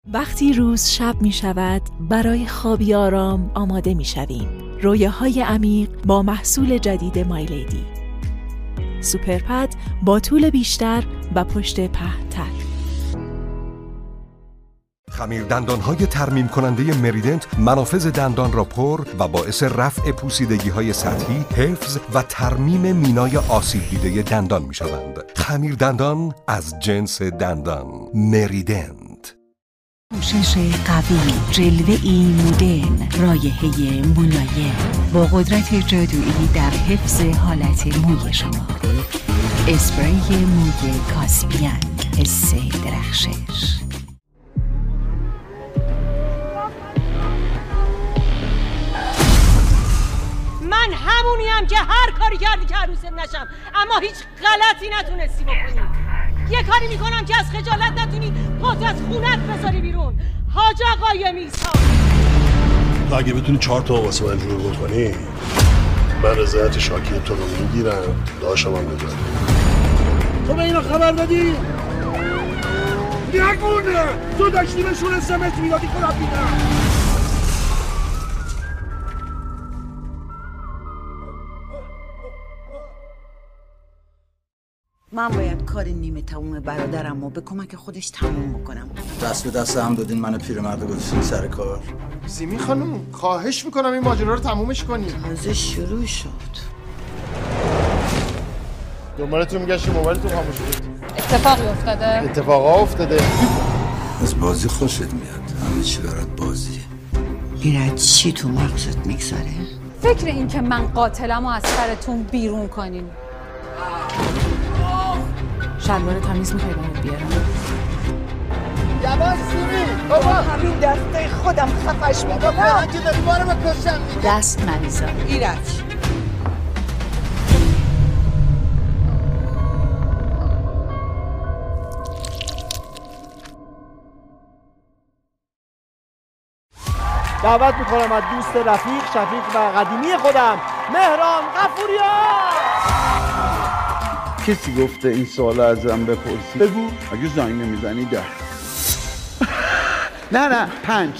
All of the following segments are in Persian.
وقتی روز شب می شود برای خوابی آرام آماده می شویم. رویاهای عمیق با محصول جدید مایلیدی. سوپرپد با طول بیشتر و پشت پهن‌تر. خمیر دندان‌های ترمیم کننده مریدنت منافذ دندان را پر و باعث رفع پوسیدگی‌های سطحی، حفظ و ترمیم مینای آسیب دیده دندان می‌شوند. خمیر دندان از جنس دندان. مریدنت. پوشش قوی، جلوه‌ای مدرن، رایحه ملایم با قدرت جادویی در حفظ حالت موی شما. اسپری موی کاسپیان، حس درخشش. من همونیم که هر کاری کردی که عروست نشم، اما هیچ غلطی نتونستی بکنی. یه کاری میکنم که از خجالت نتونی پات از خونت بذاری بیرون. حاج آقای میسا، تو اگه بتونی 4 تا واسه من جور بکنی، من رضایت شاکی تو رو میگیرم، داشتم هم بذاری. تو به اینا خبر دادی؟ نگونه تو داشتی بهشون اسمس میدادی خودم دیدم. من باید کار نیمه تموم برادرم رو به کمک خودش تموم بکنم. دست به دست هم دادین من پیرمرد گذاشتین سر کار. سیمی خانوم خواهش میکنم این ماجرا رو تمومش کنی. تازه شروع شد. دنبالتون میگشتی موبایلتون خاموش شد. اتفاقی افتاده. از بازی خوشت میاد. همه چی برات بازیه. ایراد چی تو مغزت میگذاره؟ فکر این که من قاتلم و از سرتون بیرون کنین. شلوار تمیز میخوای برات بیارم؟ یواش سیمی بابا همین دسته خودم خفش میکنم. من که داری بارو بکشم میگم. دست مریضا ایرج. دعوت میکنم از دوست رفیق، شفیق و قدیمی خودم مهران غفوریان. کسی گفته این سوال ازم بپرسی؟ بگو. اگه زنگ نمیزنی 10. نه 5.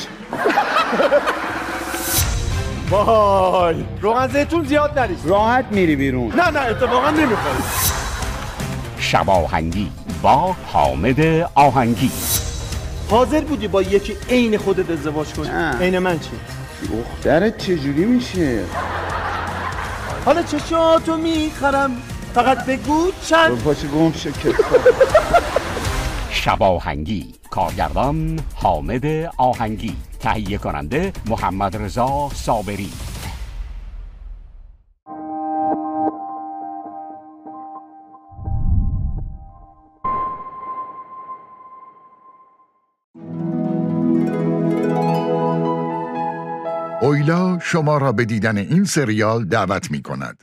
وای روغن زیتون زیاد نریز. راحت میری بیرون. نه اتفاقا نمیخوری. شب آهنگی با حامد آهنگی. حاضر بودی با یکی عین خودت ازدواج کنی؟ عین من چی؟ دخترت چجوری میشه؟ حالا چشاتو میخرم، فقط بگو چند. پاشو گم شو که. شب آهنگی، کارگردان حامد آهنگی، تهیه کننده محمد رضا صابری. اویلا شما را به دیدن این سریال دعوت می کند.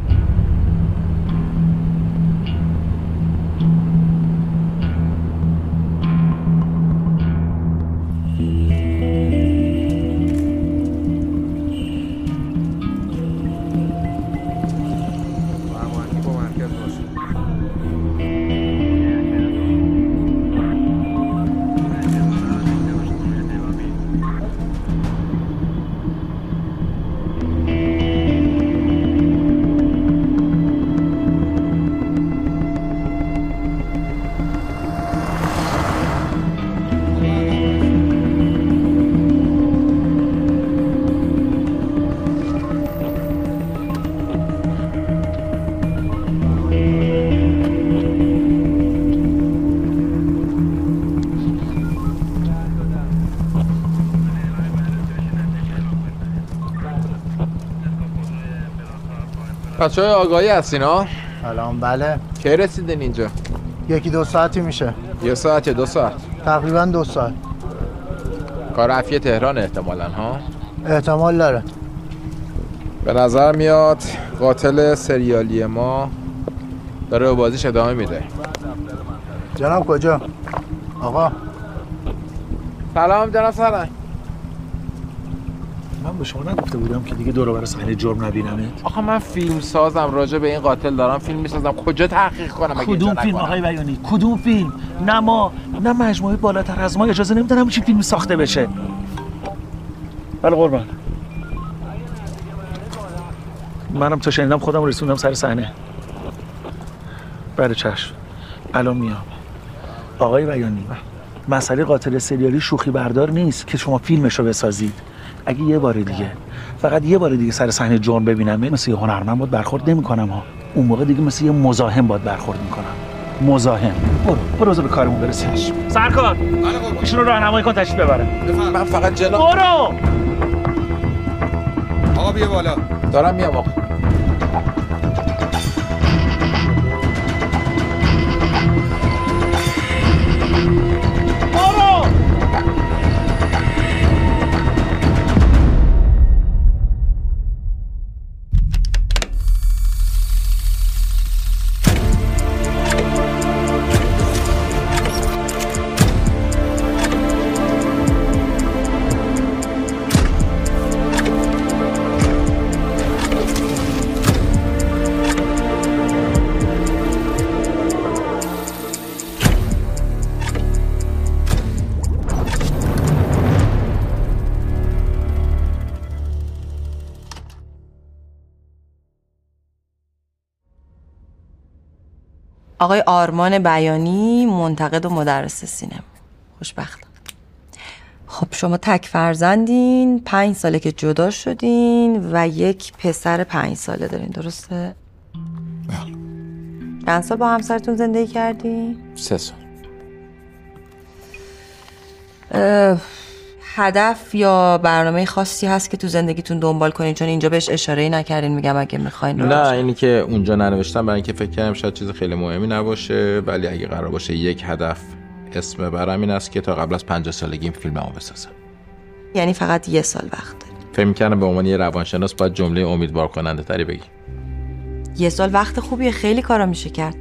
بچه‌های آگاهی هستین ها؟ سلام. بله. کی رسیدین اینجا؟ 1-2 ساعتی میشه. 1 ساعت یا 2 ساعت؟ تقریبا 2 ساعت. کار عفیه تهران احتمالاً ها؟ احتمال داره. به نظر میاد قاتل سریالی ما داره به بازیش ادامه میده. جناب کجا؟ آقا سلام جناب سرنگ. من به شما نگفته بودم که دیگه دور و بر صحنه جرم نبینمت؟ آخه من فیلم سازم، راجع به این قاتل دارم فیلم میسازم، کجا تحقیق کنم؟ کدوم فیلم آقای بیانی؟ کدوم فیلم؟ نه ما نه مجموعه بالاتر از ما اجازه نمیدن همچین فیلمی ساخته بشه. بله قربان. منم تا شنیدم خودم رسوندم سر صحنه. بله چشم. الان میام. آقای بیانی، مسئله قاتل سریالی شوخی بردار نیست که شما فیلمشو بسازید. اگه یه بار دیگه، فقط یه بار دیگه سر صحنه جرم ببینم، مثل یه هنرمند باید برخورد نمی‌کنم ها. اون موقع دیگه مثل یه مزاحم باید برخورد می‌کنم. مزاحم. برو به کارمون برسیم. سرکار. ایشون رو راهنمایی کن تشریف ببره. من فقط جناب. برو. آقا بیا بالا. دارم میام آقا. آقای آرمان بیانی، منتقد و مدرس سینما. خوشبختم. خب شما تک فرزندین، 5 ساله که جدا شدین و یک پسر 5 ساله دارین، درسته؟ بله. چند سال با همسرتون زندگی کردین؟ 3 سال. هدف یا برنامه خاصی هست که تو زندگیتون دنبال کنین؟ چون اینجا بهش اشاره‌ای نکردین. میگم اگه میخواین. نه اینی که اونجا ننوشتم برای اینکه فکر کردم شاید چیز خیلی مهمی نباشه، ولی اگه قرار باشه یک هدف اسم برام این است که تا قبل از 50 سالگیم فیلممو بسازم. یعنی فقط 1 سال وقت دارین؟ فکر می‌کردم به عنوان یه روانشناس باید جمله امیدوار کننده تری بگی. 1 سال وقت خوبیه، خیلی کارا میشه کرد.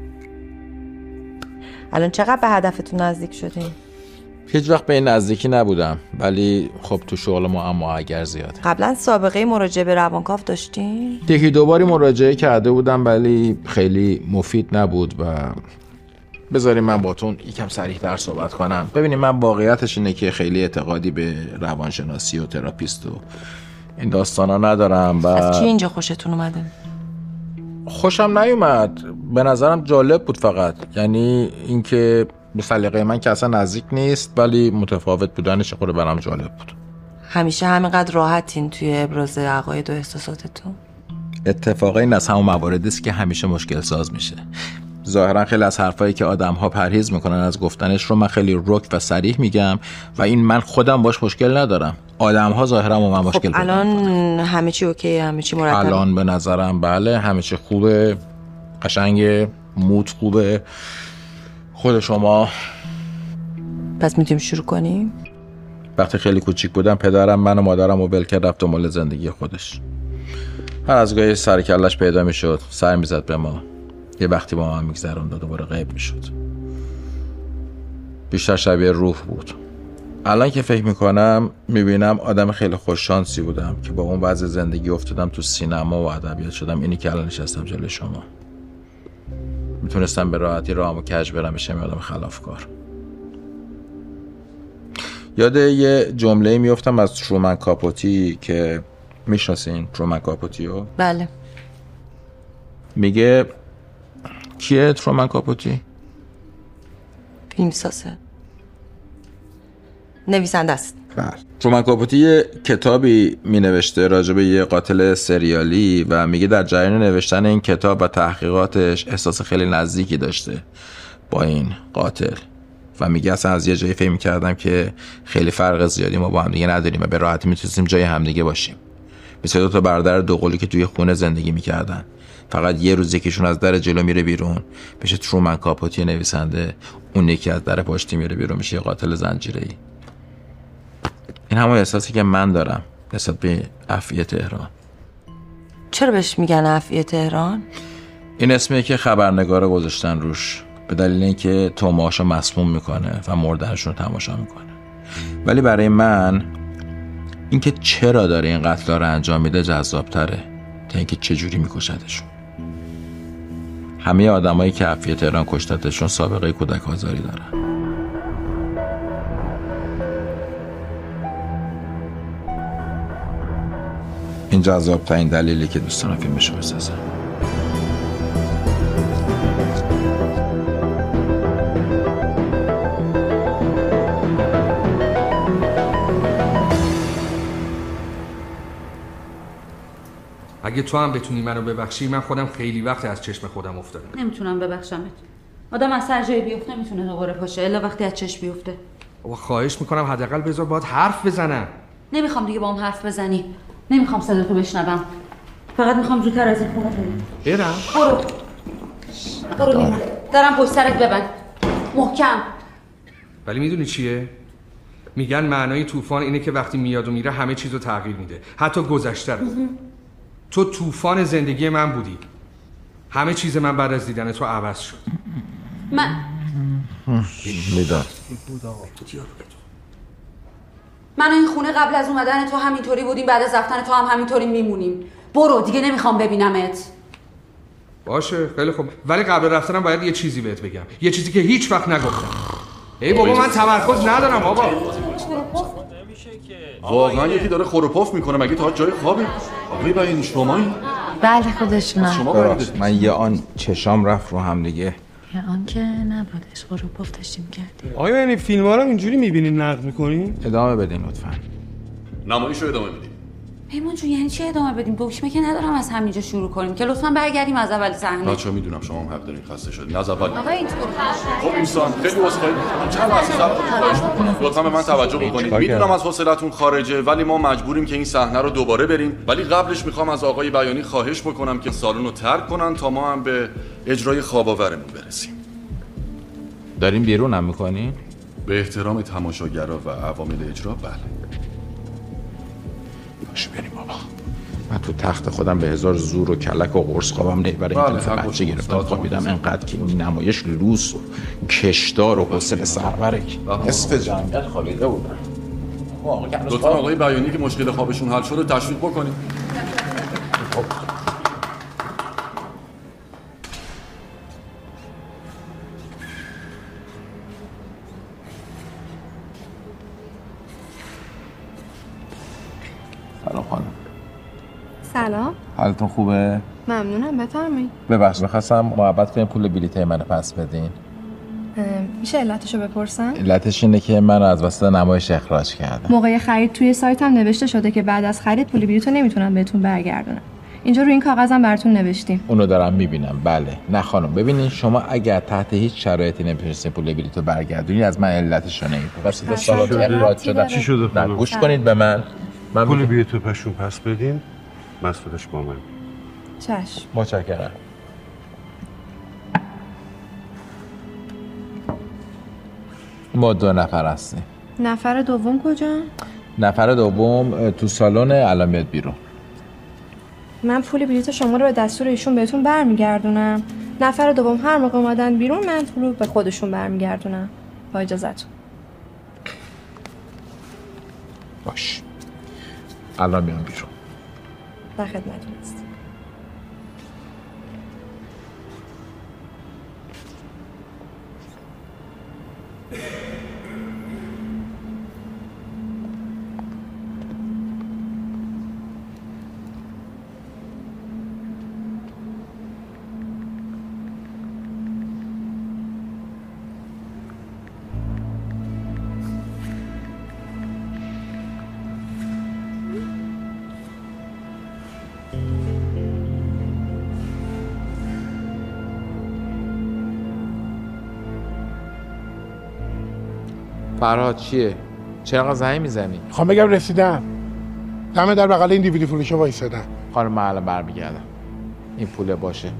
الان چقدر به هدفتون نزدیک شدین؟ هیچ وقت به این نزدیکی نبودم، ولی خب تو شغل ما اما اگر زیاده. قبلا سابقه مراجعه به روانکاو داشتین؟ یکی دو باری مراجعه کرده بودم ولی خیلی مفید نبود و بذاریم من باتون یکم صریح‌تر صحبت کنم. ببینید من واقعیتش اینه که خیلی اعتقادی به روانشناسی و تراپیست و این داستانا ندارم. و از چی اینجا خوشتون اومده؟ خوشم نیومد، به نظرم جالب بود فقط. یعنی اینکه به سلیقه من که اصلا نزدیک نیست ولی متفاوت بودنش خود برام جالب بود. همیشه همینقدر راحتین توی ابراز عقاید و احساساتتون؟ اتفاقا این از همون مواردی است که همیشه مشکل ساز میشه. ظاهرا خیلی از حرفایی که آدم‌ها پرهیز میکنن از گفتنش رو من خیلی رک و صریح میگم و این من خودم باش مشکل ندارم. آدم‌ها ظاهرا با من مشکل دارن. الان همه چی اوکیه؟ همه چی مرتبه؟ الان به نظرم بله، همه چی خوبه، قشنگه، مود خوبه. خود شما؟ پس میتونیم شروع کنیم؟ وقتی خیلی کوچیک بودم پدرم من و مادرم رو ول کرد رفت دنبال زندگی خودش. هر از گاهی سر کلش پیدا میشد، سر میزد به ما، یه وقتی با ما میگذروند و دوباره غیب میشد. بیشتر شبیه روح بود. الان که فکر میکنم میبینم آدم خیلی خوششانسی بودم که با اون وضع زندگی افتادم تو سینما و ادبیات شدم. اینی که الان نشستم جلوی شما. میتونستم به راحتی راهمو کج برم بشم آدم خلافکار. یاد یه جمله میافتم از ترومن کاپوتی که میشناسین ترومن کاپوتیو؟ بله. میگه کیه ترومن کاپوتی؟ فیلمسازه، نویسنده است. بله. ترومن کاپوتی یه کتابی مینوشته راجع به یه قاتل سریالی و میگه در جریان نوشتن این کتاب و تحقیقاتش احساس خیلی نزدیکی داشته با این قاتل و میگه اصلا از یه جایی فکر می‌کردم که خیلی فرق زیادی ما با هم دیگه نداریم و به راحتی میتونستیم جای همدیگه باشیم. مثل 2 تا برادر دوقلو که توی خونه زندگی میکردن، فقط یه روز یکیشون از در جلو میره بیرون بشه ترومن کاپوتی نویسنده، اون یکی از در پشتی میره بیرون میشه قاتل زنجیره‌ای. این همون احساسی که من دارم نسبت به عفیه تهران. چرا بهش میگن عفیه تهران؟ این اسمیه که خبرنگارا گذاشتن روش به دلیل اینکه توماشو مسموم میکنه و مردنشون رو تماشا میکنه. ولی برای من اینکه چرا داره این قتل رو انجام میده جذاب‌تره تا اینکه چجوری میکشدشون. همه آدمایی که عفیه تهران کشتتشون سابقه کودک آزاری دارن. این جذاب‌ترین دلیلی که دوستان فیلمشو بسازن. اگه تو هم بتونی منو ببخشی، من خودم خیلی وقت از چشم خودم افتادم. نمیتونم ببخشمت. آدم از سر جای بیفته نمیتونه دوباره پاشه الا وقتی از چشم بیفته. بابا خواهش میکنم حداقل بذار باهات حرف بزنم. نمیخوام دیگه با هم حرف بزنی. نمیخوام صداتو بشنوم. فقط میخوام زودتر از این خونه برم. برو بیرون. دارم پشت سرت ببند. محکم. ولی میدونی چیه؟ میگن معنای طوفان اینه که وقتی میاد و میره همه چیزو تغییر میده، حتی گذشته رو. تو طوفان زندگی من بودی. همه چیز من بعد از دیدن تو عوض شد. من و این خونه قبل از اومدن تو همینطوری بودیم، بعد از رفتن تو هم همینطوری میمونیم. برو دیگه، نمیخوام ببینمت. باشه خیلی خوب، ولی قبل رفتنم باید یه چیزی بهت بگم، یه چیزی که هیچ وقت نگفتم. ای بابا من تمرکز ندارم بابا. واقعا یکی داره خروپاف میکنه. مگه تا جای خوابی؟ آقای بیانی شمایی؟ بله خودشونم. شما من یه آن چشام رفت رو هم دیگه. یه آن که نبودش، خروپاف داشتیم کردیم. آیا یعنی فیلم ها رو اینجوری میبینین نقد میکنین؟ ادامه بدین لطفا. نمایش رو ادامه بدین. پیمان جون یعنی چی ادامه بدیم؟ بوکش که ندارم از همینجا شروع کنیم که لطفا برگردیم از اول صحنه. بچه‌ها میدونم شما هم حق دارین، خسته شدین از اول. آقا اینطور خب دوستان خیلی واسه چند لحظه صبر کنید. لطفا به من توجه بکنید. میدونم از حوصله‌تون خارجه ولی ما مجبوریم که این صحنه رو دوباره بریم. ولی قبلش میخوام از آقای بیانی خواهش بکنم که سالن رو ترک کنن تا ما هم به اجرای خواب‌آورمون برسیم. داریم بیرون هم میکنی؟ به احترام تماشاگرها و عوامل اجرا بله. باشه بریم بابا. من تو تخت خودم به هزار زور و کلک و قرص خوابم نمیبره. این طرف بچه گرفتم خوابیدم انقدر که این نمایش لوس و کشدار و حوصله سربره نصف جمعیت خوابیده بودن. لطفا آقای بیانی که مشکل خوابشون حل شده تشویق بکنید. سلام خانم. سلام. حالتون خوبه؟ ممنونم، بفرمایید. ببخشید می‌خواستم محبت کنیم پول بلیطای منو پس بدین. میشه علتشو بپرسم؟ علتش اینه که من از واسه نمایش اخراج کردم. موقع خرید توی سایتم نوشته شده که بعد از خرید پول بلیطو نمیتونم بهتون برگردونم. اینجا روی این کاغذم براتون نوشتیم. اونو دارم میبینم. بله. نه خانم ببینین شما اگر تحت هیچ شرایطی نمیتونستین پول بلیطو برگردونین از من علتشو نمیپرسید. واسه 2 سال اخراج شدم. چی شده خانم؟ گوش کنید به من پول بلیطو پشون پس بدین. مسئولش با من. چشم. متشکرم. ما 2 نفر هستیم. نفر دوم کجا؟ نفر دوم تو سالن الان میاد بیرون. من پول بلیط شما رو به دستور ایشون بهتون برمیگردونم. نفر دوم هر موقع اومدن بیرون من پول رو به خودشون برمیگردونم. با اجازهتون. باش. الان میام بیرون. در خدمتتون هستم. فرهاد چیه؟ چرا زنگ میزنی؟ خواهم بگم رسیدم. دم در بغل این دیویدی فروشا وایسادم. خانم من الان برمیگردم. این پوله باشه.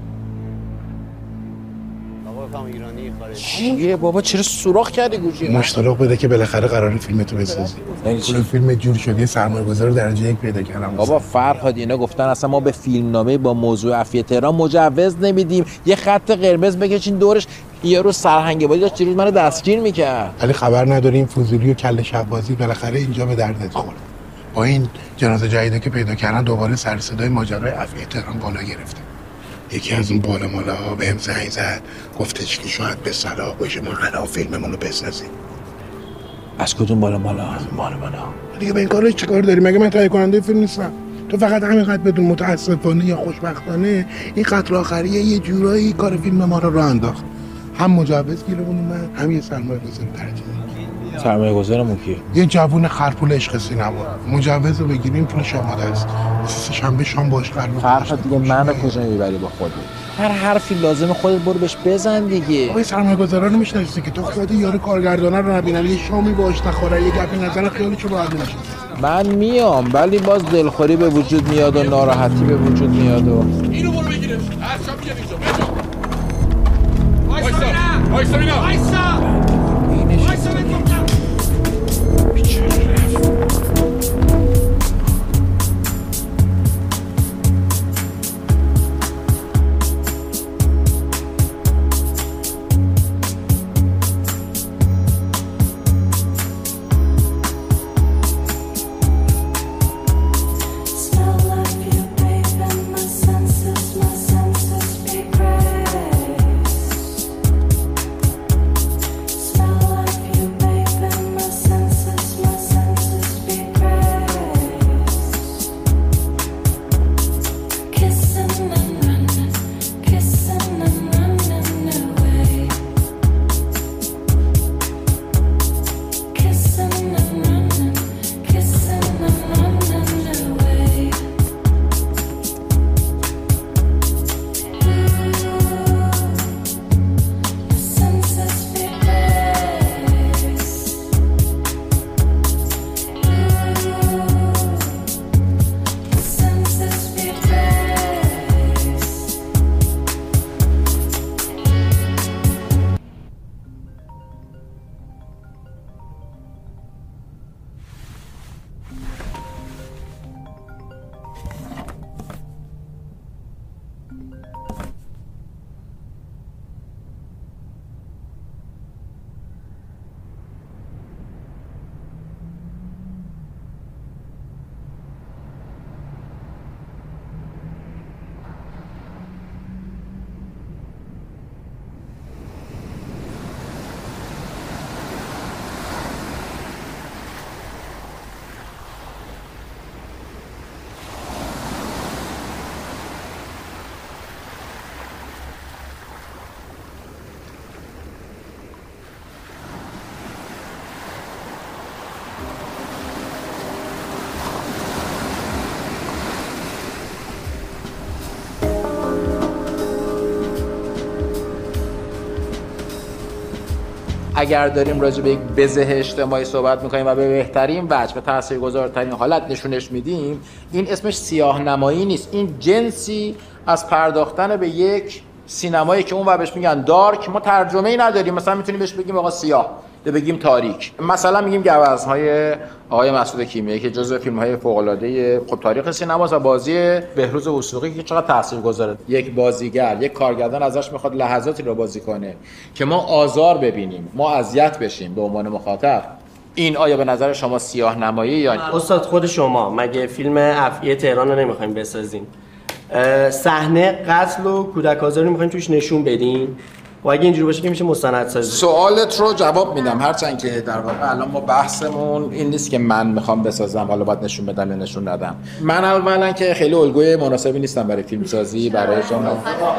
آقا ایرانی خارجی. چیه بابا چرا سوراخ کردی گوشی؟ مشتاق بده که بالاخره قراره فیلمتو بسازی. کل فیلم جور شده سرمایه‌گذار درجه 1 پیدا کردم. بابا فرهاد اینا گفتن اصلا ما به فیلمنامه با موضوع عفیه تهران مجوز نمیدیم. یه خط قرمز بکشین دورش. یارو سرهنگ بازی داشت دیروز منو دستگیر میکرد. ولی خبر نداری این فضولی و کله شب بازی بالاخره اینجا به دردت خورد. با این جنازه جدیده که پیدا کردن دوباره سر صدای ماجرای عفیه تهران بالا گرفته. یکی از اون بالا مالا ها بهم زنگ زد گفتش که شاید به صلاح باشه ما الان فیلممون رو بسازیم. از کدوم بالا مالا؟ بالا دیگه به این کارش چیکار داری؟ مگه من تهیه کننده فیلم نیستم؟ تو فقط همینقدر بدون متاسفانه یا خوشبختانه این قتل آخریه یه جورایی کار فیلم ما رو راه انداخت. هم مجوز گیرمون اومد هم یه سرمایه‌گذاری درجه. سرمایه‌گذارمون کیه؟ یه جوون خرپول عشق سینما. مجوز رو بگیریم پولش آماده است. شنبه شام باش فرق دیگه منو کجا میبری با خودت؟ هر حرفی لازمه خودت برو بهش بزن دیگه. آقای سرمایه‌گذارا رو میشناسی که تو خودت یارو کارگردانا رو نبینن یه شامی باش نخوره یه گپی نزنه خیالشو راحت نشه. من میام ولی باز دلخوری به وجود میاد و ناراحتی به وجود میاد و اینو برو بگیرش. هر شب میگم اینجا. وایسا ببینم. وایسا ببینم. اگر داریم راجع به یک بزه اجتماعی صحبت میکنیم و به بهترین وجه و تاثیرگذارترین حالت نشونش میدیم، این اسمش سیاه نمایی نیست، این جنسی از پرداختن به یک سینمایی که اون و بهش میگن دارک. ما ترجمه ای نداریم، مثلا میتونیم بهش بگیم آقا سیاه، بگیم تاریک. مثلا میگیم گوزن‌های آقای مسعود کیمیایی که جزو فیلم‌های فوق‌العاده خب تاریخ سینماست و بازی بهروز وثوقی که چقدر تاثیرگذاره. یک بازیگر، یک کارگردان ازش میخواد لحظاتی رو بازی کنه که ما آزار ببینیم، ما اذیت بشیم به عنوان مخاطب. این آیا به نظر شما سیاه نمایی یا نه؟ استاد خود شما مگه فیلم عفیه تهران رو نمیخوایم بسازین؟ صحنه قتل و کودک آزاری میخوایم توش نشون بدین؟ و اگه اینجوری باشه که میشه مستندسازی. سوالت رو جواب میدم، هرچند که در واقع الان ما بحثمون این نیست که من میخوام بسازم حالا باید نشون بدم یا نشون ندم. من اولا که خیلی الگوی مناسبی نیستم برای فیلمسازی برای شما.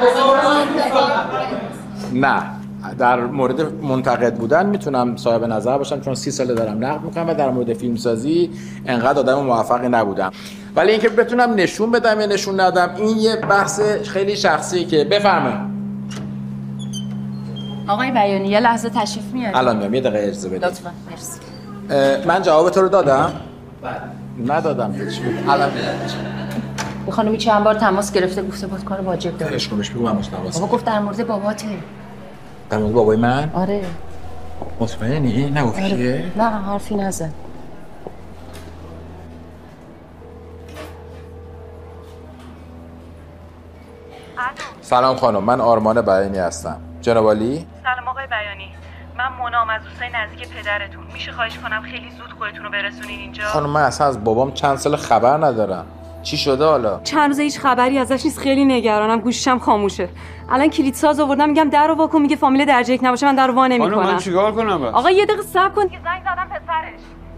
نه، در مورد منتقد بودن میتونم صاحب نظر باشم چون 30 ساله دارم نقد میکنم و در مورد فیلمسازی انقدر آدم موفقی نبودم. ولی اینکه بتونم نشون بدم یا نشون ندم این یه بحث خیلی شخصیه که بفرمایید. آقای بیانی یه لحظه تشریف میارید؟ الان میام، یه دقیقه اجازه بدید. لطفا. مرسی. من جواب تو رو دادم؟ ندادم هیچ. الان این خانمی چند بار تماس گرفته گفته بود کار واجب داره. اشکالش بگو من تماس. بابا گفت در مورد باباته. در مورد بابای من؟ آره. مطمئنی؟ نگفت آره. کیه؟ نه حرفی نزن. سلام خانم، من آرمان بیانی هستم. جناب عالی؟ سلام آقای بیانی. من منام از دوستای نزدیک پدرتون. میشه خواهش کنم خیلی زود خودتون رو برسونین اینجا؟ خانم من اصلا از بابام چند سال خبر ندارم. چی شده حالا؟ چند روزه هیچ خبری ازش نیست، خیلی نگرانم، گوشیشم خاموشه. الان کلیدساز آوردم میگم در رو وا کن، میگه فامیل درجه 1 نباشه من در رو وا نمی‌کنم. من چیکار کنم بس؟ آقا یه دقیقه صبر کن که زنگ زدم پسرش.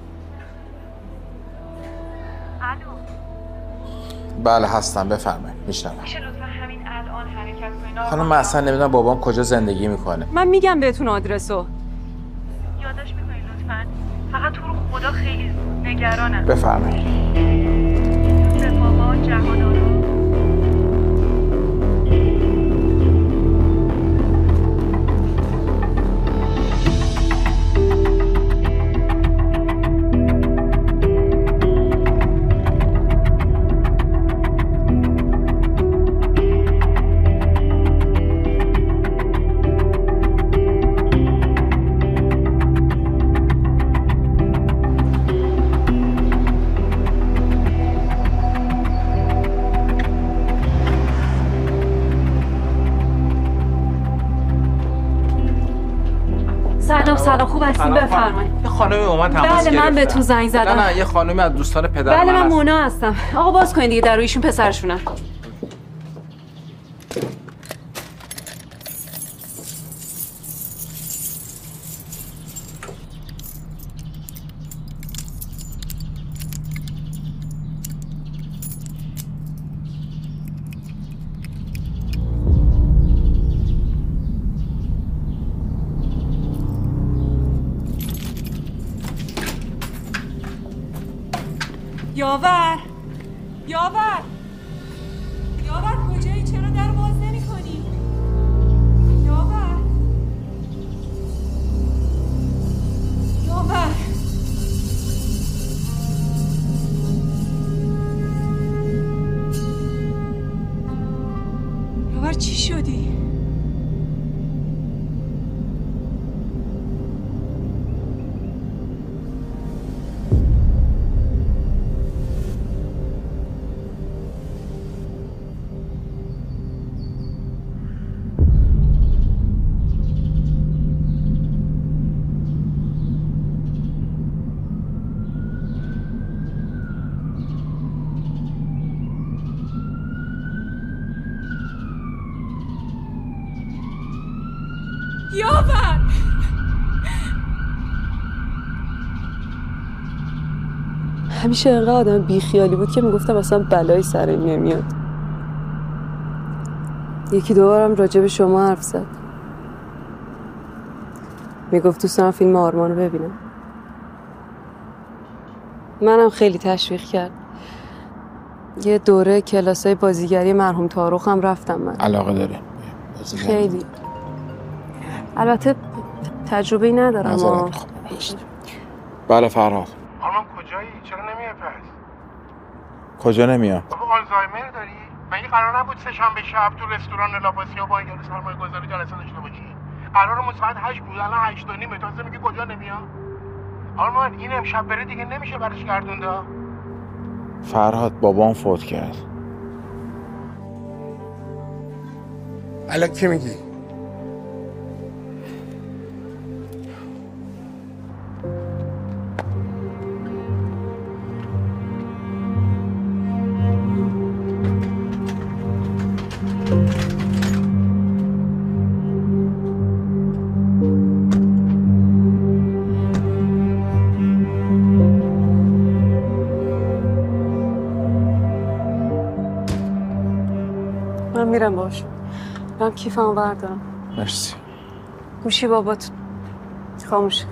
بله هستم، بفرمایید. میشنوم. میشه لطفا همین الان حرکت کنین؟ خانم من اصلا نمیدونم بابام کجا زندگی میکنه. من میگم بهتون آدرسو. یادداشت میکنین لطفا؟ فقط تو رو خدا خیلی نگرانم. بفرمایید. یوسف بابا جهان‌آرا. سلام خوب هستین؟ بفرمایید. یه خانمی اومد تماس گرفت. بله من بهتون زنگ زدم. نه یه خانمی از دوستان پدر بله من مونا هستم. آقا باز کنید دیگه، در ایشون پسرشونن. یاور کجایی؟ چرا در باز نمی کنی؟ یاور چی شدی؟ یاور همیشه اینقدر آدم بیخیالی بود که میگفتم اصلا بلایی سر این نمیاد. یکی دو بارم راجع به شما حرف زد، میگفت دوست دارم فیلم آرمان رو ببینم. منم خیلی تشویق کرد. یه دوره کلاسای بازیگری مرحوم تاروخ هم رفتم. من علاقه داره؟ خیلی. البته تجربه‌ای ندارم. بله فرهاد. آرمان کجایی؟ چرا نمیای پس؟ کجا نمیام؟ بابا آلزایمر داری؟ مگه قرار نبود سه‌شنبه شب تو رستوران لاباسیا با یارو سرمایه‌گذاری جلسه داشته باشی؟ قرارمون ساعت 8 بود، الان 8 و نیم. تازه میگی کجا نمیام؟ آرمان این امشب بره دیگه نمیشه برش گردونده. فرهاد بابام فوت کرد. الان چی میگی؟ من میرم باش. برم کیفمو بردارم. مرسی. گوشی بابات خاموشه.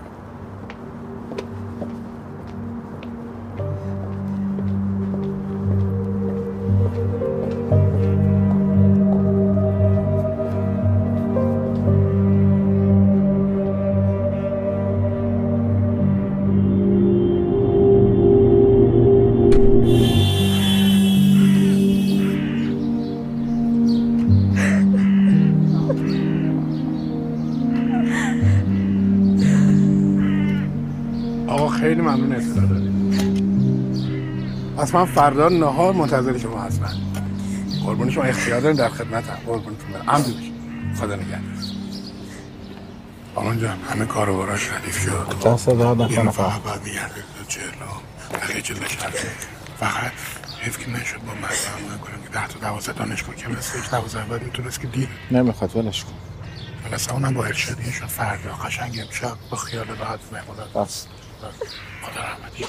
خیلی ممنون اطلاع دادید. اصلا فردا نهار منتظر شما هستم. قربون شما، اختیار دارین، در خدمتم. قربونتون برم. عمدی بشید. خدا نگهدار. آمان جان همه کارو ردیف شد. دست داد نکنه. فقط باید میگرده تو جلو بقیه جلوش هرده. فقط حیف که نشد با من فهم کنم که 10 تا 12 دانشگاه که مثل یک 12 باید میتونست که دیر نمیخواد ولش کن. خلاصه اونم با ارشادیه شد فردا قشنگ امشب با خیال راحت مهمونات. بس خدا رحمتی.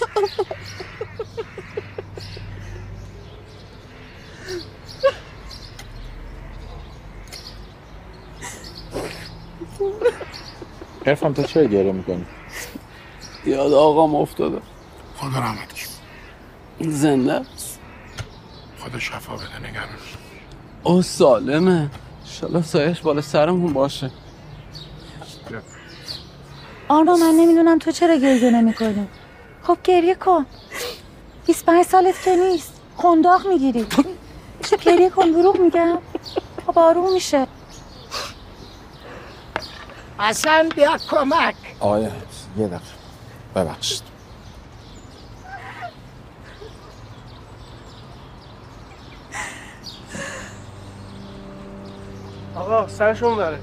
عرفان تو چرا گریه میکنی؟ یاد آقام افتاده. خدا رحمتش. زنده است. خدا شفا بده نگرانش. او سالمه. انشالله سایش بالا سرمون باشه. آرمان من نمیدونم تو چرا گریه نمیکنی. خب گریه کن. 25 سالت که نیست. خنداق میگیری. گریه کن دروغ میگم. خب آروم میشه. حسن بیا کمک. آقای یه دقیقه ببخشید. آقا سرشون داره.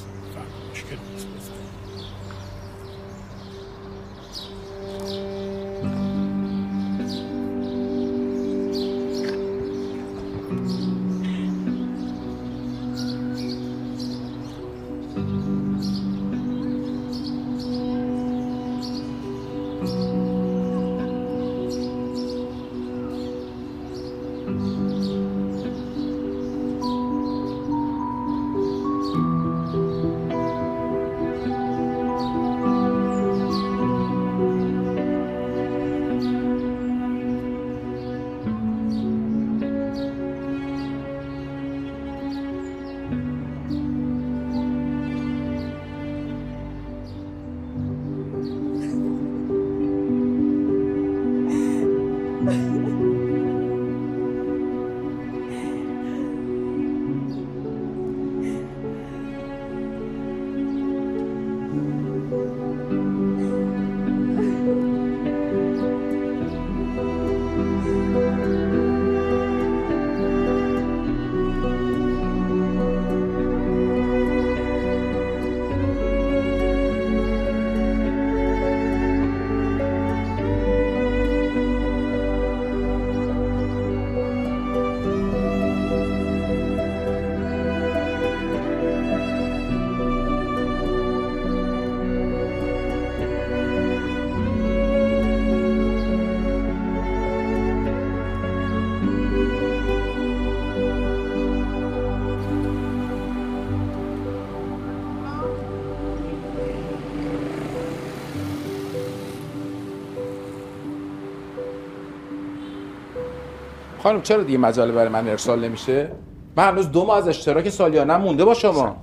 خانم چرا دیگه مجله برای من ارسال نمیشه؟ من هنوز 2 ماه از اشتراک سالیانه مونده با شما.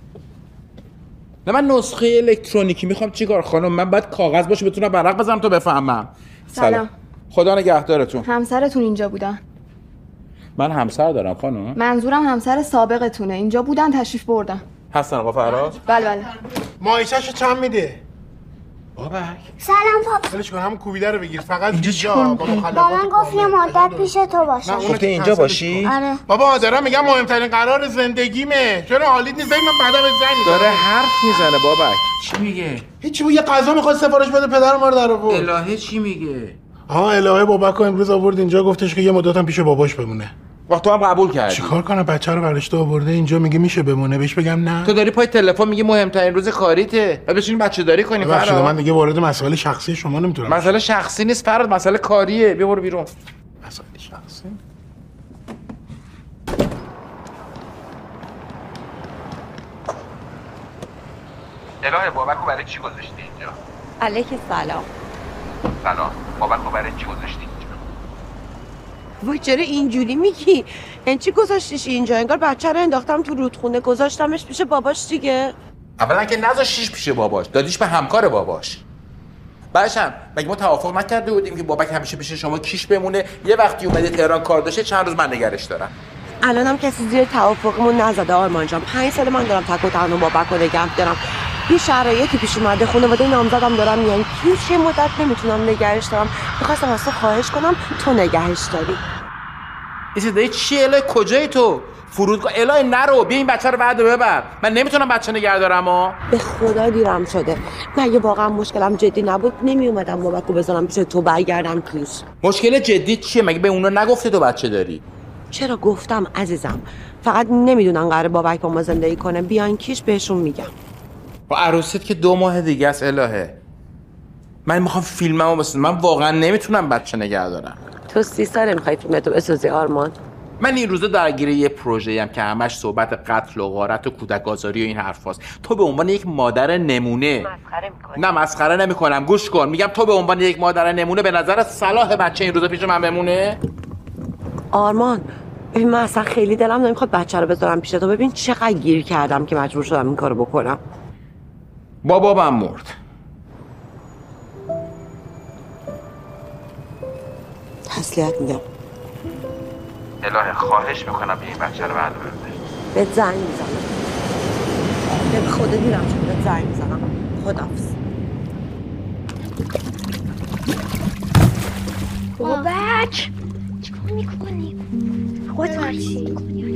نه من نسخه الکترونیکی میخوام چیکار خانم؟ من باید کاغذ باشه بتونم ورق بزنم تا بفهمم. سلام. خدا نگهدارتون. همسرتون اینجا بودن. من همسر دارم خانم. منظورم همسر سابقتونه. اینجا بودن تشریف بردن. هستن آقا فرهاد؟ بله. مایشاشو چند میده؟ بابک. سلام پاپ. ولش کن همون کوبیده رو بگیر فقط اینجا با من گفت یه مدت پیش تو باشه. گفته اینجا باشی؟ آره. بابا دارم میگم مهمترین قرار زندگیمه. چرا حالیت نیست؟ ببین من بعدا به زنگ داره حرف میزنه بابک. چی میگه؟ هیچی بود یه غذا میخواد سفارش بده پدر ما رو در آورد. الهه چی میگه؟ الهه بابک امروز آورد اینجا گفتش که یه مدتم پیش باباش بمونه. وقت تو هم قبول کردی. چیکار کنم بچه رو برشته آورده اینجا میگه میشه بمونه بهش بگم نه. تو داری پای تلفن میگی مهمترین روز کاریته. بعد بشین بچه داری کنی فرهاد. من دیگه وارد مسائل شخصی شما نمیتونم. مسئله شخصی نیست فرهاد مسئله کاریه. بیا برو بیرون. مسائل شخصی. الهه بابکو برای چی گذاشتی اینجا؟ علیک سلام. سلام. بابکو برای چی گذاشتی اینجا؟ وای چرا اینجوری میگی؟ این چی گذاشتیش اینجا؟ انگار بچه رو انداختم تو رودخونه گذاشتمش پیش باباش دیگه. اولا که نذاشتیش پیش باباش، دادیش به همکار باباش. بعدش هم مگه ما توافق نکرده بودیم که بابک همیشه پیش شما کیش بمونه؟ یه وقتی اومده تهران کار داشته چند روز من نگرش دارم. الانم کسی زیر توافقمون نزده آرمان جان. 5 سال من دارم تک و تنها بابک رو نگه دارم. یه شرایطی پیش اومده خانواده نامزدم دارم میان هیچ مدت نمیتونم نگهش دارم. می‌خواستم از تو خواهش کنم تو نگهش داری. این صدای چیه الهی؟ کجایی تو؟ فرودگاه؟ الهی نرو، بیا این بچه رو بعد ببر. من نمیتونم بچه نگه دارم ها. به خدا دیرم شده. مگه واقعا مشکلم جدی نبود نمی اومدم بابکو بذارم پیش تو برگردم پیش. مشکل جدی چیه؟ مگه به اونا نگفتی تو بچه داری؟ چرا گفتم عزیزم، فقط نمیدونن قراره بابک با ما زندگی کنه. بیان کیش بهشون میگم. با عروسیت که 2 ماه دیگه است الهه. من میخوام فیلممو بسازم. من واقعا نمیتونم بچه نگه دارم. تو 30 ساله میخوای فیلمتو بسازی آرمان؟ من این روزا درگیر یه پروژه‌ام که همش صحبت قتل و غارت و کودک آزاری و این حرفاست. تو به عنوان یک مادر نمونه مسخره میکنی؟ نه مسخره نمیکنم، گوش کن. میگم تو به عنوان یک مادر نمونه به نظر صلاح بچه این روزا پیش من بمونه؟ آرمان ببین، من اصلا خیلی دلم نمیخواد بچه رو بذارم پیش تو. ببین چقدر گیر کردم که مجبور شدم این کارو بکنم. بابام مرد. تسلیت میگم. الهه خواهش میکنم به این بچه رو بعد ببر. بهت زنگ میزنم. به خدا دیرم شد. بهت زنگ میزنم. خداحافظ. بابک چیکار میکنی؟ خودت هرچی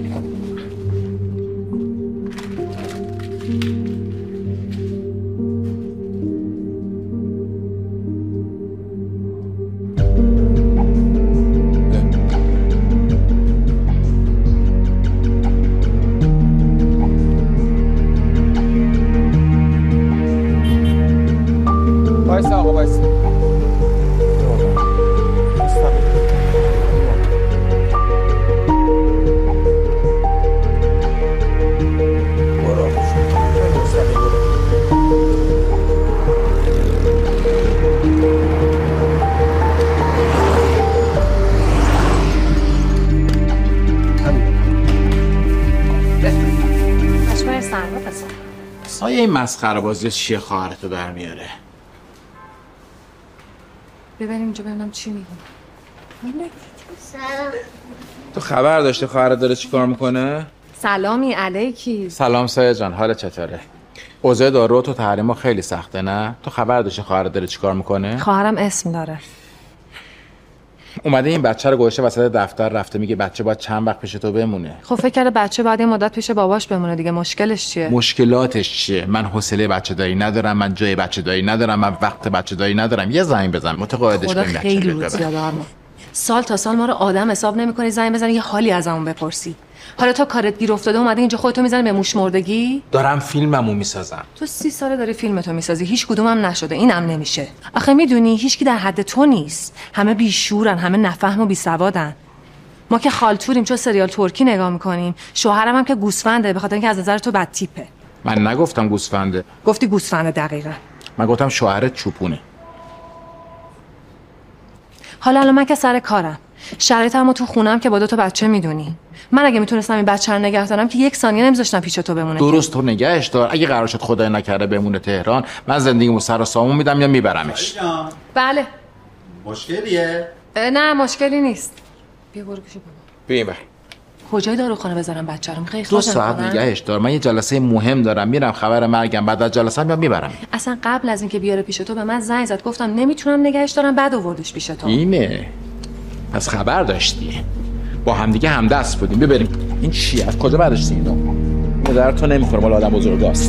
وایسا آقا وایسا. آیا این مسخره بازی چیه خواهرتو در میاره؟ ببریم اینجا ببینم چی میگه. سلام. تو خبر داشتی خواهرت داره چی کار میکنه؟ سلامی علیکی. سلام سایه جان، حالت چطوره؟ اوضاع دارو تو تحریما خیلی سخته نه؟ تو خبر داشتی خواهرت داره چی کار میکنه؟ خواهرم اسم داره. اومده این بچه رو گوشه وسط دفتر رفته میگه بچه باید چند وقت پیش تو بمونه. خب فکر کرده بچه باید یه مدت پیش باباش بمونه دیگه. مشکلش چیه؟ مشکلاتش چیه؟ من حوصله بچه داری ندارم، من جای بچه داری ندارم، من وقت بچه داری ندارم. یه زنگ بزن متقاعدش خدا کنیم. خیلی روت زیاده آرمان. سال تا سال ما رو آدم حساب نمی‌کنی، زنگ بزنی یه حالی ازمون بپرسی. حالا تا کارت گیر افتاده اومده اینجا خودتو میزنی به موش مردگی؟ دارم فیلممو میسازم. تو 30 ساله داری فیلمتو میسازی، هیچ کدومم نشده. اینم نمیشه. آخه میدونی هیچکی در حد تو نیست. همه بیشورن، همه نفهم و بیسوادن. ما که خالتوریم چون سریال ترکی نگاه میکنیم. شوهرم هم که گوسفنده به خاطر اینکه از نظر تو بد تیپه. من نگفتم گوسفنده. گفتی گوسفنده دقیقاً. من گفتم شوهرت چوپونه. حالا الان من که سر کارم. شرایطمو تو خونم که با 2 تا بچه میدونی. من اگه میتونستم این بچه رو نگه دارم که 1 ثانیه نمیذاشتم پیش تو بمونه. درست تو نگهش دار. اگه قرار شد خدای نکرده بمونه تهران، من زندگیمو سر و سامون میدم یا میبرمش. بله. مشکلیه؟ نه مشکلی نیست. بیا برو پیش بابا. بیا بر. کجای داروخانه بذارم بچه رو؟ میخوای 2 ساعت نگهش دار. من یه جلسه مهم دارم، میرم خبر مرگم، بعد از جلسه میام میبرم. اصلا قبل از اینکه بیاره پیش تو به من زنگ زد، گفتم نمیتونم نگهش دارم، بعد آوردش پیش تو. اینه. پس خبر داشتی. با همدیگه همدست بودیم. ببریم. این چیه؟ از کجا برداشتی اینو؟ اینو در تو نمیخوره، مال آدم بزرگاست.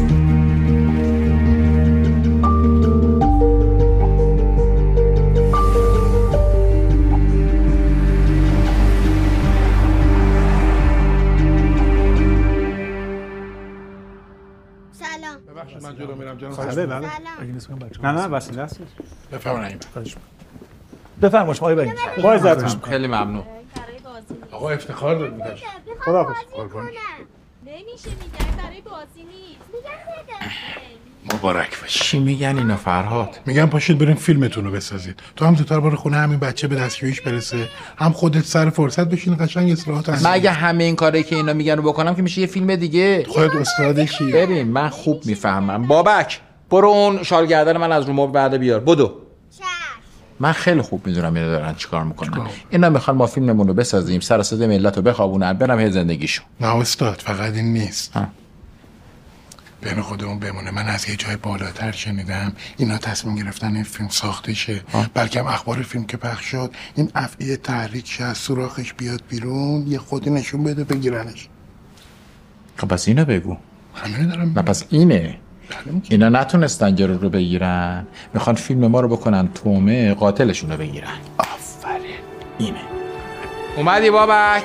من جلو میرم جناب. بله بله. نه وسیله است. بفرمایید. بفرمایید آقای بگید. با عزتون. خیلی ممنون. آقا افتخار داد میگه. خداحافظ. نمیشه میگن برای بازی نیست. مبارک باشه. چی میگن اینا فرهاد؟ میگن پاشید بریم فیلمتون رو بسازید. تو هم زودتر برو خونه همین بچه به دستیابیش برسه، هم خودت سر فرصت بشین قشنگ اصلاحات انجام. من اگه همه این کاری که اینا میگن رو بکنم که میشه یه فیلم دیگه. خودت استادشی. ببین من خوب میفهمم. بابک برو اون شال گردن من از رو مبل بعد بیار. بدو. من خیلی خوب میدونم اینا دارن چیکار میکنن. اینا میخوان ما فیلممون رو بسازیم، سر صدا ملت رو بخوابونن، برم هی زندگیشون. نه استاد، فقط این نیست. بین خودمون بمونه. من از یه جای بالاتر شنیدم اینا تصمیم گرفتن این فیلم ساخته شه، بلکه هم اخبار فیلم که پخش شد این افعی تحریک شه، از سوراخش بیاد بیرون، یه خودی نشون بده بگیرنش. خب پس اینو بگو. همینو دارم. نه پس اینه. اینا نتونستن گرو رو بگیرن، میخوان فیلم ما رو بکنن تومه قاتلشون رو بگیرن. آفرین. اینه. اومدی بابک؟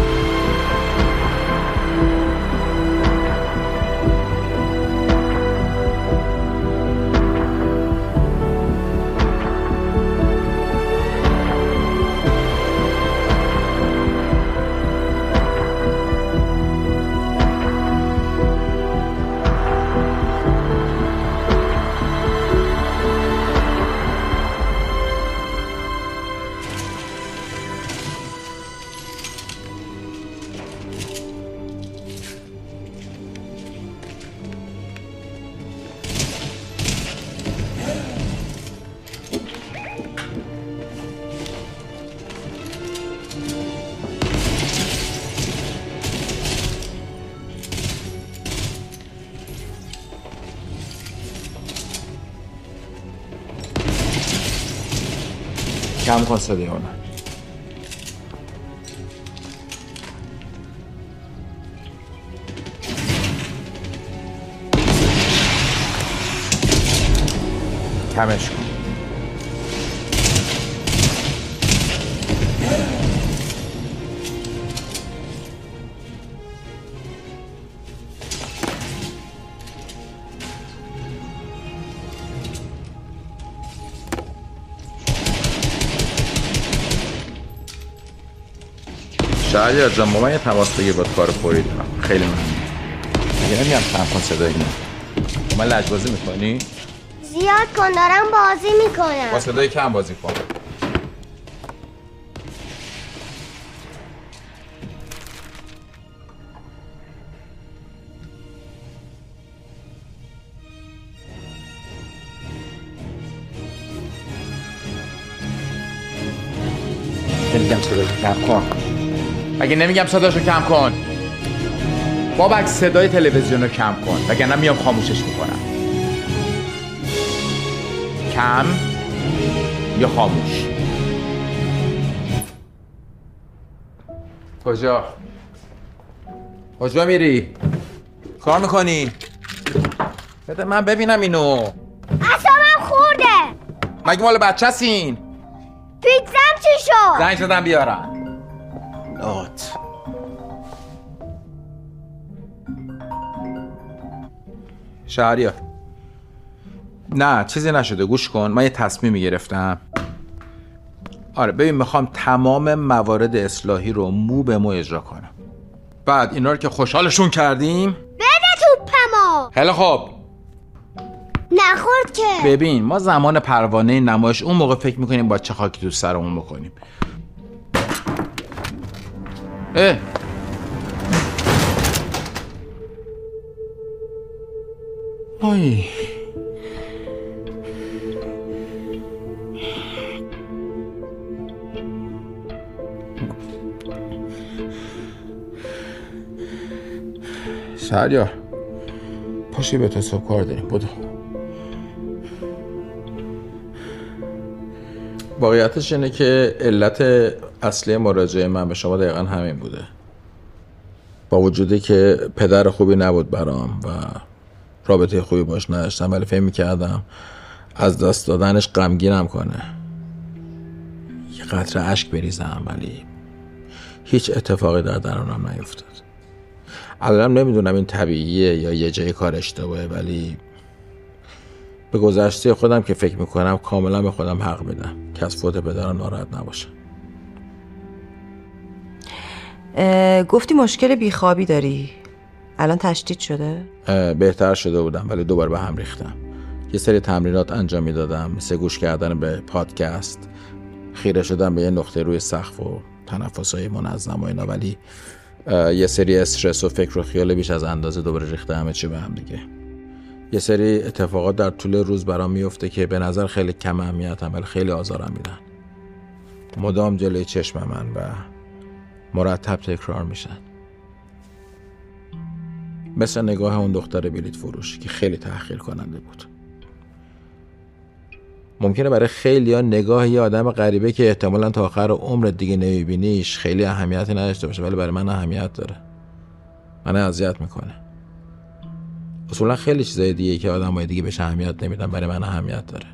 کم کن صدای اونو. کمش کن. شهریار جان با من یه تماس بگیر، با کار فوری دارم. خیلی ممنون. اگه نمیگم کم کن صدای اینو. با من لجبازی میکنی؟ زیاد کن، دارم بازی میکنم. با صدای کم بازی کن. نمیگم صداشو کم کن. اگه نمیگم صداشو کم کن. بابک صدای تلویزیون رو کم کن وگرنه میام خاموشش میکنم. کم یا خاموش؟ کجا میری؟ کار میکنی؟ بده من ببینم اینو. اصابم خورده. مگه مال بچه هستین؟ پیتزام چی شد؟ زنگ زدم بیارم. لات شهریار. نه چیزی نشده، گوش کن. من یه تصمیمی گرفتم. آره ببین، میخوام تمام موارد اصلاحی رو مو به مو اجرا کنم. بعد اینا رو که خوشحالشون کردیم بده توپمو. خیلی خوب. نخورد که. ببین ما زمان پروانه نمایش اون موقع فکر میکنیم با چه خاکی تو سرمون بکنیم. آی شهریار پاشی به تو صبح کار داریم، بدو. واقعیتش اینه که علت اصلی مراجعه من به شما دقیقا همین بوده. با وجودی که پدر خوبی نبود برام و رابطه خوبی باش نداشتم، ولی فکر می‌کردم از دست دادنش غمگینم کنه، یه قطره اشک بریزم، ولی هیچ اتفاقی در درونم نیفتاد. الانم نمیدونم این طبیعیه یا یه جای کار اشتباهه، ولی به گذشته خودم که فکر میکنم کاملا به خودم حق میدم که از فوت پدرم ناراحت نباشم. گفتی مشکل بیخوابی داری، الان تشدید شده؟ بهتر شده بودم ولی دوباره به هم ریختم. یه سری تمرینات انجام میدادم مثل گوش کردن به پادکست، خیره شدم به یه نقطه روی سقف و تنفس‌های منظم و اینا، ولی یه سری استرس و فکر و خیال بیش از اندازه دوباره ریخته همه چی به هم دیگه. یه سری اتفاقات در طول روز برام میفته که به نظر خیلی کم اهمیتن ولی خیلی آزارم میدن. مدام جلوی چشم من و مرتب تکرار میشن. مثل نگاه اون دختر بلیط فروش که خیلی تحقیر کننده بود. ممکنه برای خیلی‌ها نگاه یه آدم غریبه که احتمالاً تا آخر عمر دیگه نمیبینیش خیلی اهمیتی نداشته باشه، ولی برای من اهمیت داره. من اذیت میکنه. اصولا خیلی چیزای دیگه که آدمای دیگه بهش اهمیت نمیدن برای من اهمیت داره.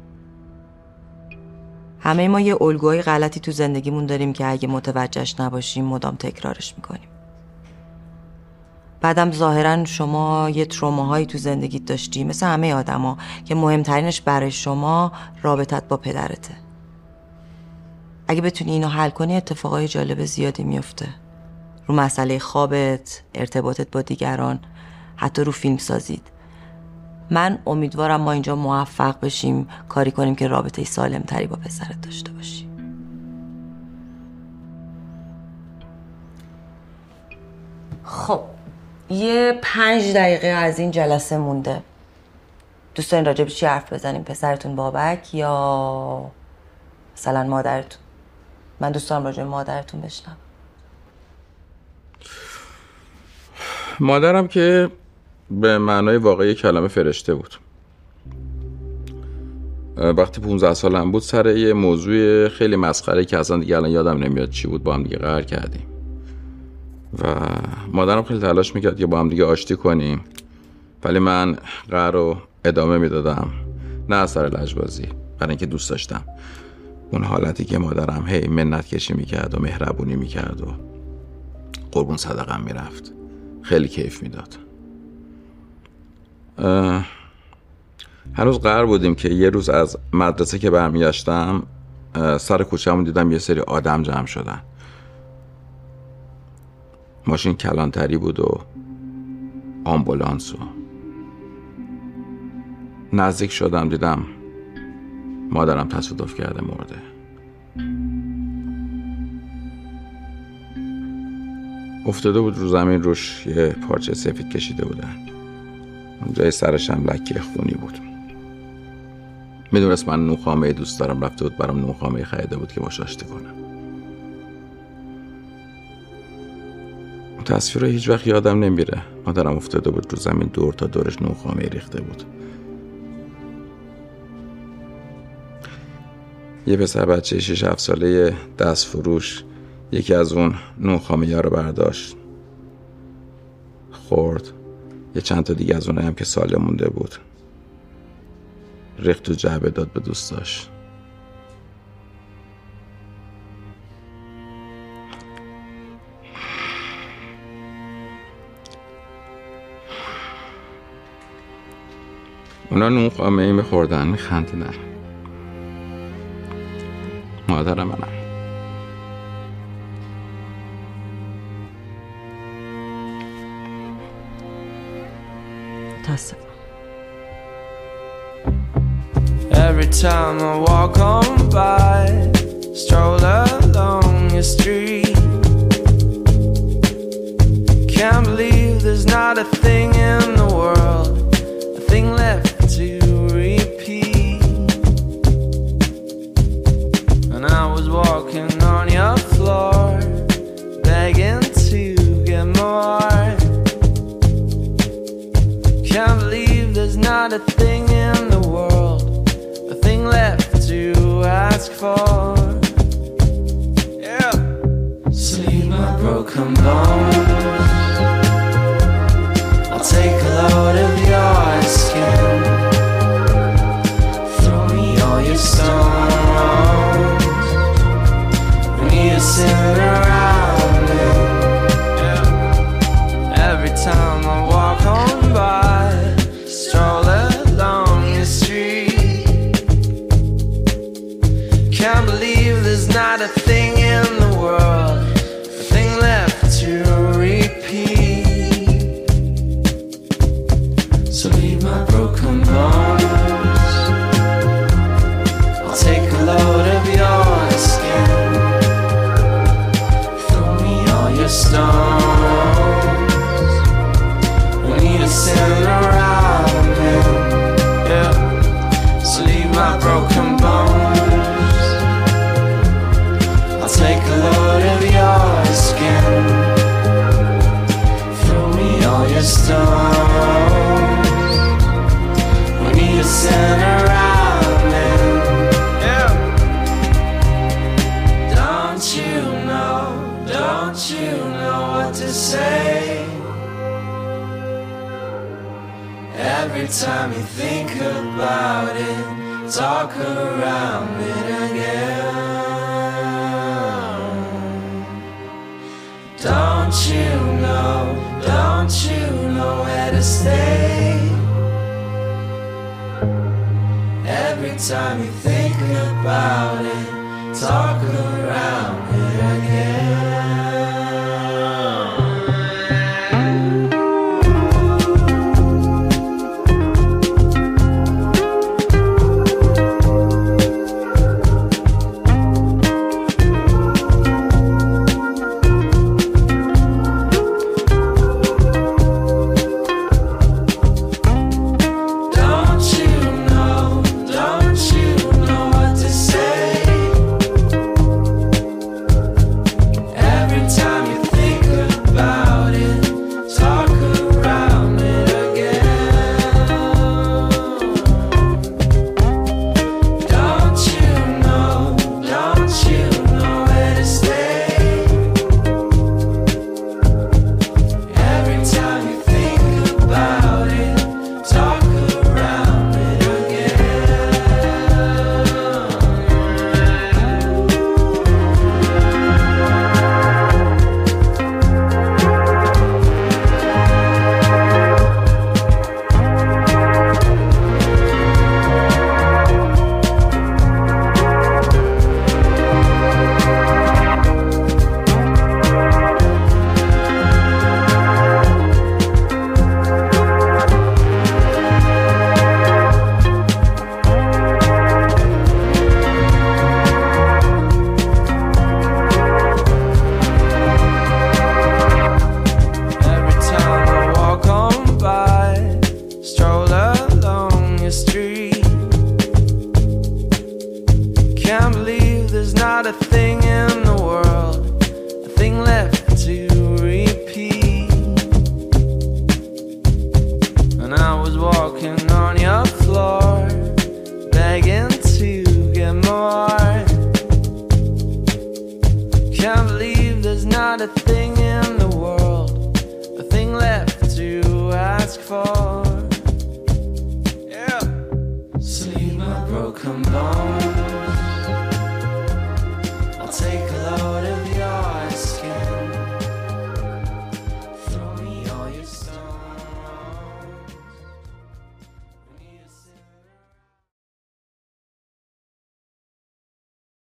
همه ما یه الگوهای غلطی تو زندگیمون داریم که اگه متوجهش نباشیم مدام تکرارش میکنیم. بعدم ظاهرا شما یه تروماهایی تو زندگیت داشتی مثل همه آدما که مهمترینش برای شما رابطت با پدرته. اگه بتونی اینو حل کنی اتفاقای جالب زیادی میفته. رو مسئله خوابت، ارتباطت با دیگران، حتی رو فیلم سازید. من امیدوارم ما اینجا موفق بشیم کاری کنیم که رابطه سالم تری با پسرت داشته باشی. خب یه 5 دقیقه از این جلسه مونده. دوست دارین راجع به چی حرف بزنیم؟ پسرتون بابک یا مثلا مادرتون؟ من دوست دارم راجع به مادرتون بشنوم. مادرم که به معنای واقعی کلمه فرشته بود. وقتی 15 سالم بود سر یه موضوع خیلی مسخره که اصلا دیگه الان یادم نمیاد چی بود با هم دیگه قهر کردیم و مادرم خیلی تلاش میکرد که با هم دیگه آشتی کنیم، ولی من قهر رو ادامه میدادم، نه از سر لجبازی، برای اینکه دوست داشتم اون حالتی که مادرم هی منت کشی میکرد و مهربونی میکرد و قربون صدقم میرفت. خیلی کیف میداد. هنوز قرار بودیم که یه روز از مدرسه که برمیگشتم سر کوچه‌مون دیدم یه سری آدم جمع شدن. ماشین کلانتری بود و آمبولانس و نزدیک شدم دیدم مادرم تصادف کرده مرده. افتاده بود رو زمین، روش یه پارچه سفید کشیده بودن، جای سرش هم لکه خونی بود. میدونست من نوخامه دوست دارم، رفته بود برام نوخامه خریده بود که باش آشتی کنم. تصویر رو هیچ وقت یادم نمیره. مادرم افتاده بود رو زمین، دور تا دورش نوخامه ریخته بود. یه پسر بچه 6-7 ساله دست فروش یکی از اون نوخامه ها رو برداشت خورد، یه چند تا دیگه از اونها هم که سالم مونده بود ریخت و جعبه داد به دوستاش. اونا نوخامه ای میخوردن میخندیدن. مادر منم متاسفم. Every time I walk on by, stroll along your street, can't believe there's not a thing in the world, a thing left to repeat. And I was walking on your floor, begging to get more. Can't believe there's not a thing in the world, a thing left to ask for. Yeah. Sleep my broken bones, I'll take a load of your skin, throw me all your stones, when you sit around me. Yeah. Every time I walk on by, stroll along your street, can't believe there's not a thing in the world, a thing left to you know what to say? Every time you think about it, talk around it again. Don't you know where to stay? Every time you think about it, talk around it again. Not a thing in the world, a thing left to ask for.